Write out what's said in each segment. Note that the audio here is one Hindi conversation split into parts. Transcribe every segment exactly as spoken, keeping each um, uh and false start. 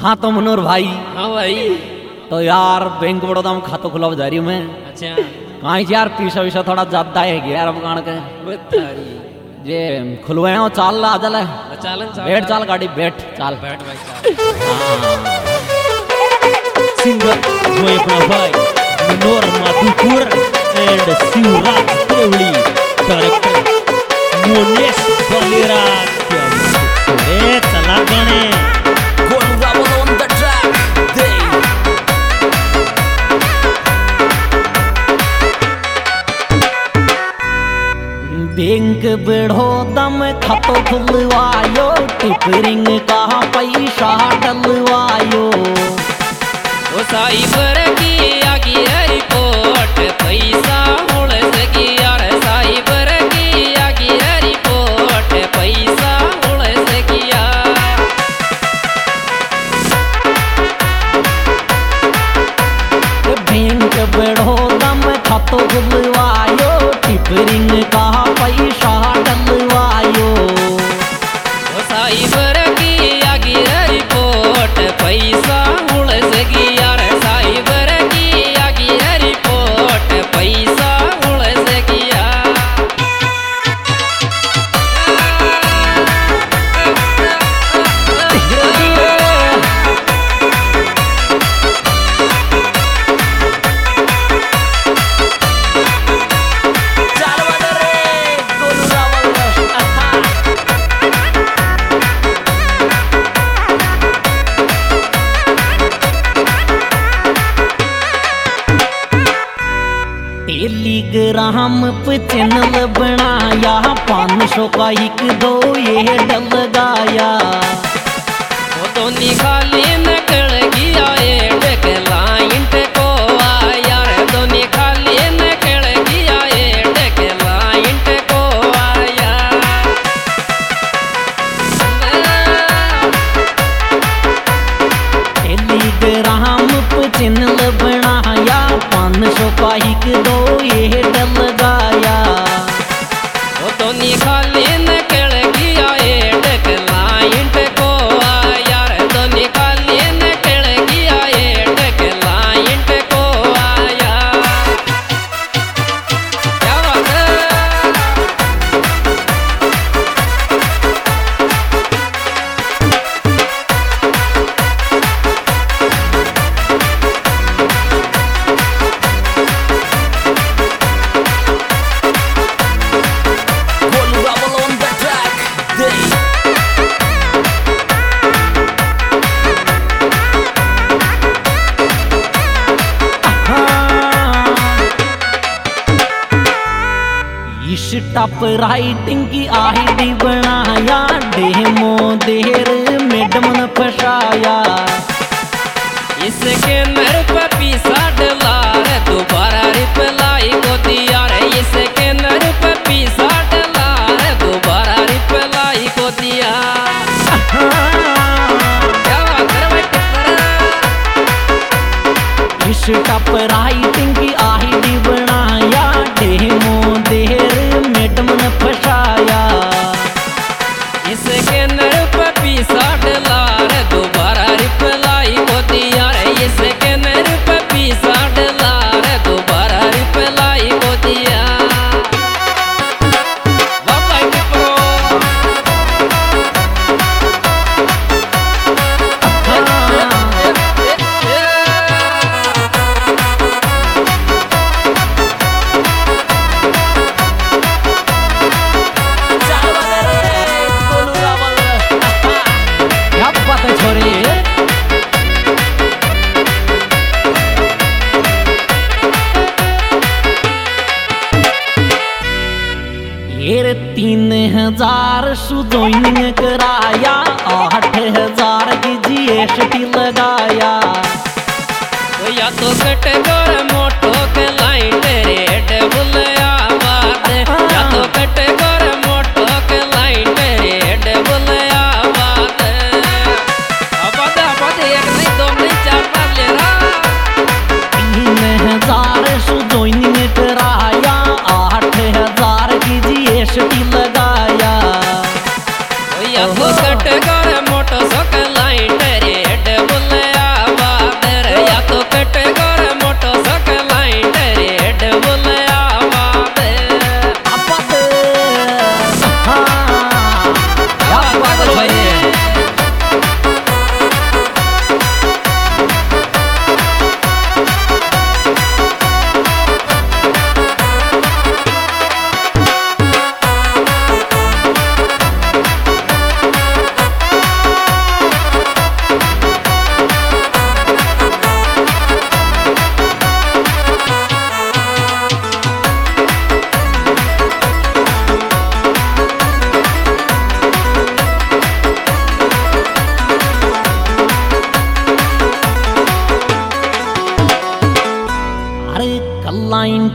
हाँ तो मनोहर भाई। हाँ भाई। तो यार बैंक बड़ौदा में खातो खुला जा रही हूँ मैं। अच्छा कहाँ यार पीछा विषा थोड़ा ज्यादा है यार अब कान के जे खुलवाए हो चाल ला चल चालन बैठ चाल गाड़ी बैठ चाल बैठ भाई चाल। सिंगर वो अपना भाई मनोहर माधुपुर एंड शिवराज देवली डायरेक्टर मोनेश बलेरा ए चला गाने बैंक बड़ौदा में खातो खुलवायो टिपरिंग का पैसा डलवायो ओ साइबर की आगी रिपोर्ट पैसा उड़ सकी यार साइबर की आगी रिपोर्ट पैसा उड़ सकी यार बैंक बड़ौदा में खातो खुलवायो टिपरिंग का पैसा डलवायो ओ साइबर की आगी रिपोर्ट पैसा उड़ सकी यार साइबर की आगी रिपोर्ट पैसा उड़ सकी यार टेलीग्राम पे चैनल बनाया पाँच सौ का एक दो ये डल गाया वो तो निकाली नकल गया एड के लाइन पे को आया रे तो निकाली नकल गया एड के लाइन पे को आया टेलीग्राम पे चैनल बनाया पाँच सौ का एक दो ये डल गाया वो तो निकाली नकल गया एड के लाइन पे को आया रे तो निकाली नकल गया एड के लाइन पे को आया क्या बात है टॉप राइटिंग की आईडी बनाया डेमो देर मैडम ने फसाया इसके नर पे पीसा डला रे दोबारा रिप्लाई को दिया रे इसके नर पे पीसा डला रे दोबारा रिप्लाई को दिया क्या बात है भाई कितना इस टॉप राइटिंग की आईडी बनाया डेमो देर मैडम ने फसाया इसके नर पे पीसा डला रे दोबारा रिप्लाई को दिया रे इसके नर पे पीसा डला रे दोबारा रिप्लाई को दिया वाह भाई किप्रो क्या बात है छोरी ये तीन हजार सु ज्वाइनिंग कराया आठ हजार की जीएसटी लगाया या तो कट गोर मोटो के लाइट रेड बुलया बात या तो कट गोर मोटो के लाइट रेड बुलया बात अब अब एक नहीं दो नहीं चार पाँच ले रहा तीन हजार सु ज्वाइनिंग कराया आठ हजार की जीएसटी लगाया या तो कट गोर मोटो सो के लाइट रेड बुल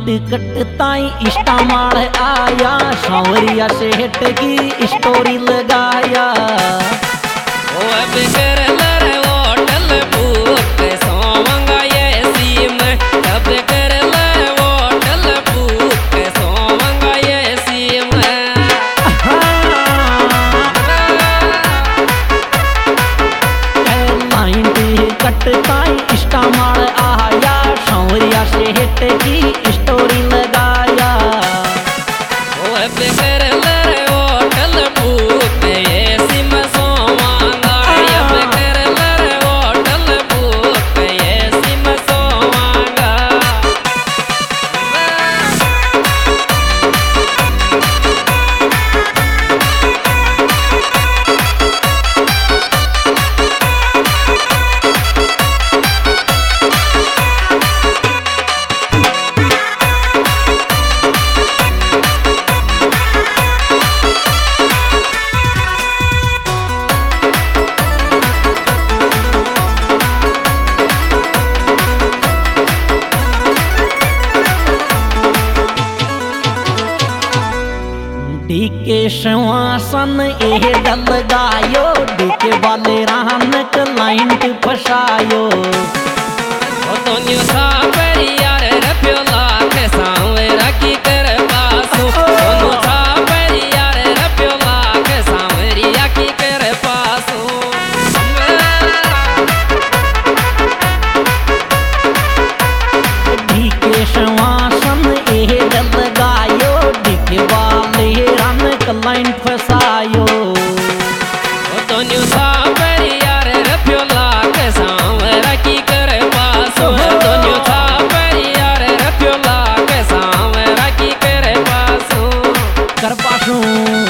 कटताई इष्टा माल आया सांवरिया से हट की स्टोरी लगाया। ओ अब कर लर होटल बुक सोमंगा ये सीम अब कर लर होटल बुक सोमंगा ये सीम। लाइन कटताई इष्टा माल आया सांवरिया से हट की स्टोरी लगाया। ओ अब कर लर होटल बुक ये सिम सोमंगा अब कर लर होटल बुक ये सिम सोमंगा। डीके श्वासन एह डल गायो डीके वाले रान लाइन फसायो। ओ तो न्यू सा परियार रप्यो लाख सांवरा की कर पासो दोनों सा परियार रप्यो लाख सांवरिया की कर पासो। डीके श्वासन एह डल गायो डीके वाले रान लाइन फसायो। ओ तो न्यू सा परियार रप्यो लाख सांवरा की कर पासो तो न्यू सा परियार रप्यो लाख सांवरा की कर पासो कर पासो।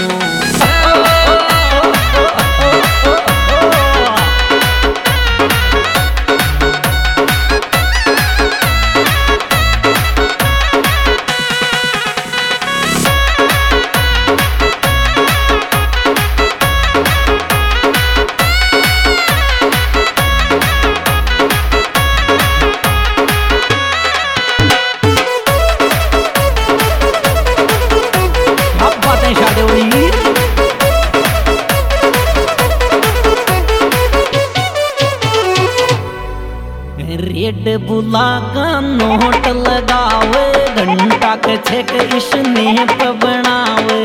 रेड बुला का नोट लगावे घंटा के छेक स्नेप बनावे।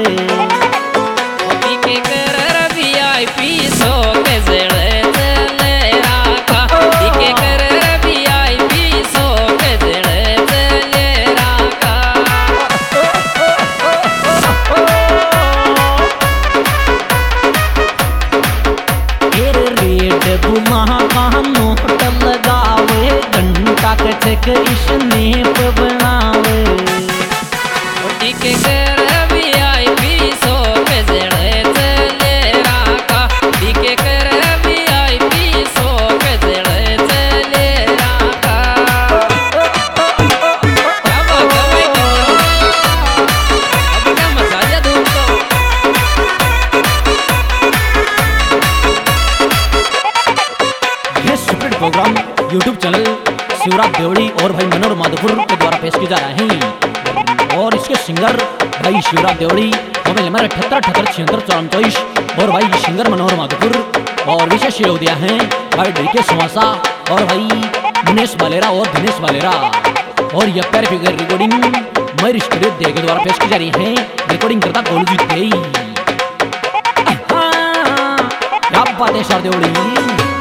के कर वीआईपी सो के जड़े चले राखा के कर वीआईपी सो के जड़े चले राखा। रेड बुला का नोट लगावे घंटा के छेक स्नेप बनावे। के कर वीआईपी सो के जड़े चले राखा के कर वीआईपी सो के जड़े चले राखा। अब कमाई करो अब क्या मसाला दूँ तो ये super programme YouTube channel Shivraj Devri और भाई मनोहर माधोपुर के द्वारा पेश किया जा रहा है। और इसके सिंगर भाई शिवराज देवड़ी मोबाइल नंबर अठहत्तर अठहत्तर छिहत्तर चौरान चौबीस और भाई सिंगर मनोहर माधोपुर और विशेष सहयोग दिया है भाई डी के सुहासा और भाई दिनेश वालेरा और दिनेश वालेरा। और यह पैर फिगर रिकॉर्डिंग मयूर स्टूडियो दे के द्वारा पेश की जा रही है। रिकॉर्डिंग करता गोलू जी क्या बात है सर देवड़ी।